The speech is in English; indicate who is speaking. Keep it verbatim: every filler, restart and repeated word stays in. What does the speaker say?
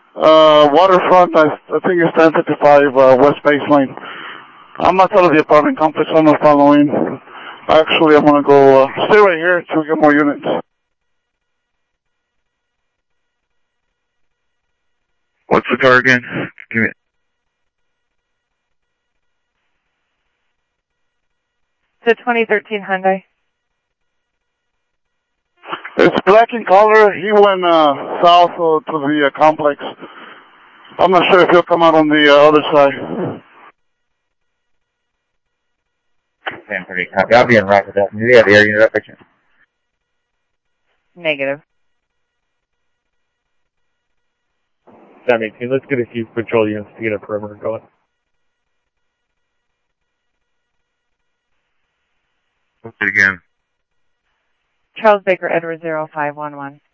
Speaker 1: Uh, waterfront, I, I think it's ten fifty-five, uh, West Base Lane. I'm outside of the apartment complex. I'm not following. Actually, I'm going to go, uh, stay right here till we get more units.
Speaker 2: What's the car again? Give me it.
Speaker 3: It's a twenty thirteen Hyundai.
Speaker 1: It's black in color. He went, uh, south uh, to the uh, complex. I'm not sure if he'll come out on the uh, other side.
Speaker 2: ten thirty, copy. I'll be in route with that. Do you have the air unit up by chance?
Speaker 3: Negative.
Speaker 4: seven eighteen, let's get a few patrol units to get a perimeter going.
Speaker 2: What's it again?
Speaker 3: Charles Baker, Edward zero five one one.